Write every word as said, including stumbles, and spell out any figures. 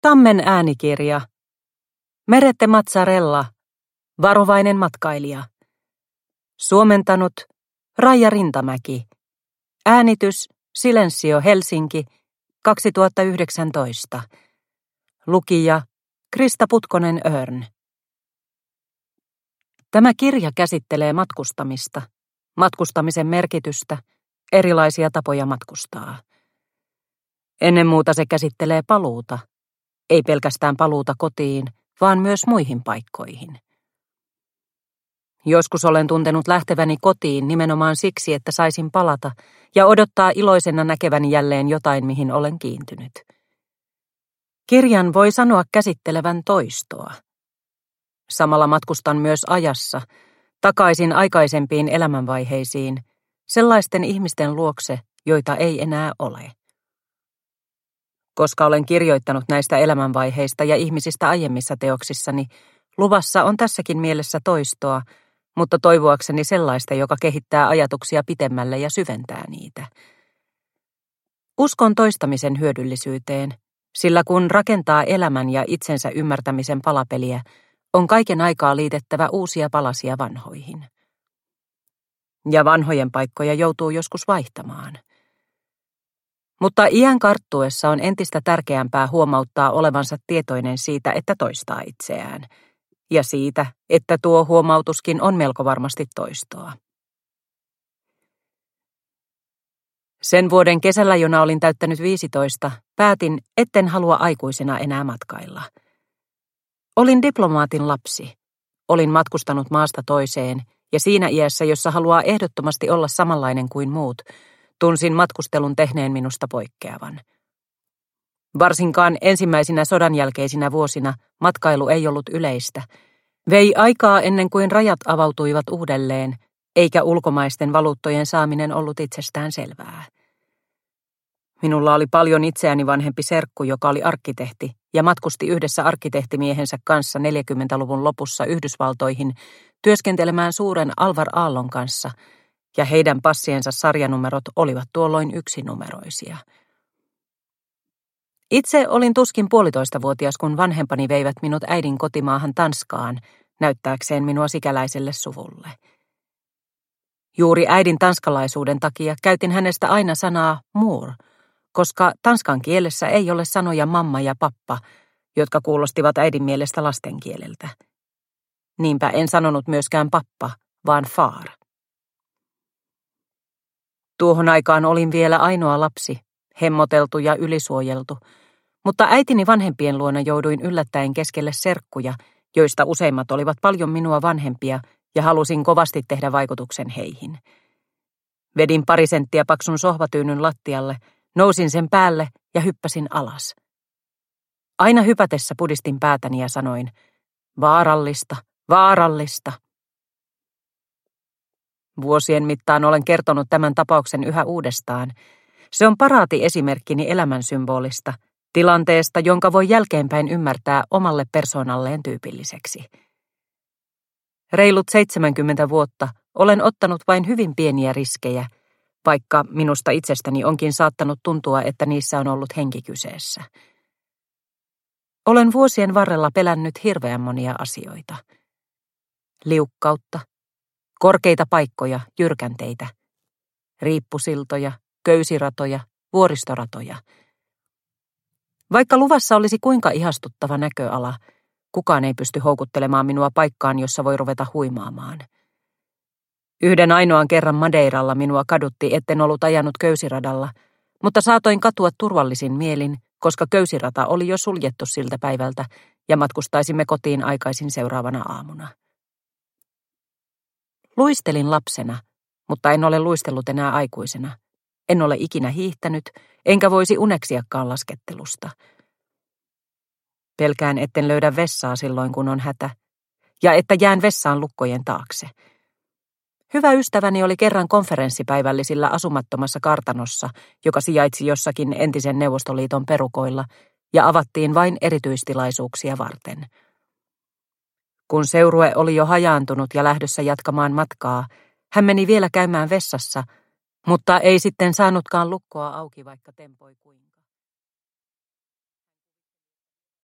Tammen äänikirja. Merette Mazzarella. Varovainen matkailija. Suomentanut Raija Rintamäki. Äänitys Silensio Helsinki kaksituhattayhdeksäntoista. Lukija Krista Putkonen-Örn. Tämä kirja käsittelee matkustamista, matkustamisen merkitystä, erilaisia tapoja matkustaa. Ennen muuta se käsittelee paluuta, ei pelkästään paluuta kotiin, vaan myös muihin paikkoihin. Joskus olen tuntenut lähteväni kotiin nimenomaan siksi, että saisin palata ja odottaa iloisena näkeväni jälleen jotain, mihin olen kiintynyt. Kirjan voi sanoa käsittelevän toistoa. Samalla matkustan myös ajassa, takaisin aikaisempiin elämänvaiheisiin, sellaisten ihmisten luokse, joita ei enää ole. Koska olen kirjoittanut näistä elämänvaiheista ja ihmisistä aiemmissa teoksissani, luvassa on tässäkin mielessä toistoa, mutta toivoakseni sellaista, joka kehittää ajatuksia pitemmälle ja syventää niitä. Uskon toistamisen hyödyllisyyteen, sillä kun rakentaa elämän ja itsensä ymmärtämisen palapeliä, on kaiken aikaa liitettävä uusia palasia vanhoihin. Ja vanhojen paikkoja joutuu joskus vaihtamaan. Mutta iän karttuessa on entistä tärkeämpää huomauttaa olevansa tietoinen siitä, että toistaa itseään, ja siitä, että tuo huomautuskin on melko varmasti toistoa. Sen vuoden kesällä, jona olin täyttänyt viisitoista, päätin, etten halua aikuisena enää matkailla. Olin diplomaatin lapsi. Olin matkustanut maasta toiseen, ja siinä iässä, jossa haluaa ehdottomasti olla samanlainen kuin muut, tunsin matkustelun tehneen minusta poikkeavan. Varsinkaan ensimmäisinä sodan jälkeisinä vuosina matkailu ei ollut yleistä. Vei aikaa ennen kuin rajat avautuivat uudelleen, eikä ulkomaisten valuuttojen saaminen ollut itsestään selvää. Minulla oli paljon itseäni vanhempi serkku, joka oli arkkitehti, ja matkusti yhdessä arkkitehtimiehensä kanssa neljäkymmentäluvun lopussa Yhdysvaltoihin työskentelemään suuren Alvar Aallon kanssa, ja heidän passiensa sarjanumerot olivat tuolloin yksinumeroisia. Itse olin tuskin puolitoistavuotias, kun vanhempani veivät minut äidin kotimaahan Tanskaan, näyttääkseen minua sikäläiselle suvulle. Juuri äidin tanskalaisuuden takia käytin hänestä aina sanaa mur, koska tanskan kielessä ei ole sanoja mamma ja pappa, jotka kuulostivat äidin mielestä lastenkieleltä. Niinpä en sanonut myöskään pappa, vaan far. Tuohon aikaan olin vielä ainoa lapsi, hemmoteltu ja ylisuojeltu, mutta äitini vanhempien luona jouduin yllättäen keskelle serkkuja, joista useimmat olivat paljon minua vanhempia, ja halusin kovasti tehdä vaikutuksen heihin. Vedin pari senttiä paksun sohvatyynyn lattialle, nousin sen päälle ja hyppäsin alas. Aina hypätessä pudistin päätäni ja sanoin, vaarallista, vaarallista. Vuosien mittaan olen kertonut tämän tapauksen yhä uudestaan. Se on paraati esimerkkini elämän symbolista, tilanteesta, jonka voi jälkeenpäin ymmärtää omalle persoonalleen tyypilliseksi. Reilut seitsemänkymmentä vuotta olen ottanut vain hyvin pieniä riskejä, vaikka minusta itsestäni onkin saattanut tuntua, että niissä on ollut henki kyseessä. Olen vuosien varrella pelännyt hirveän monia asioita. Liukkautta, korkeita paikkoja, jyrkänteitä, riippusiltoja, köysiratoja, vuoristoratoja. Vaikka luvassa olisi kuinka ihastuttava näköala, kukaan ei pysty houkuttelemaan minua paikkaan, jossa voi ruveta huimaamaan. Yhden ainoan kerran Madeiralla minua kadutti, etten ollut ajanut köysiradalla, mutta saatoin katua turvallisin mielin, koska köysirata oli jo suljettu siltä päivältä ja matkustaisimme kotiin aikaisin seuraavana aamuna. Luistelin lapsena, mutta en ole luistellut enää aikuisena. En ole ikinä hiihtänyt, enkä voisi uneksiakaan laskettelusta. Pelkään, etten löydä vessaa silloin, kun on hätä, ja että jään vessaan lukkojen taakse. Hyvä ystäväni oli kerran konferenssipäivällisillä asumattomassa kartanossa, joka sijaitsi jossakin entisen Neuvostoliiton perukoilla, ja avattiin vain erityistilaisuuksia varten. Kun seurue oli jo hajaantunut ja lähdössä jatkamaan matkaa, hän meni vielä käymään vessassa, mutta ei sitten saanutkaan lukkoa auki, vaikka tempoi kuin.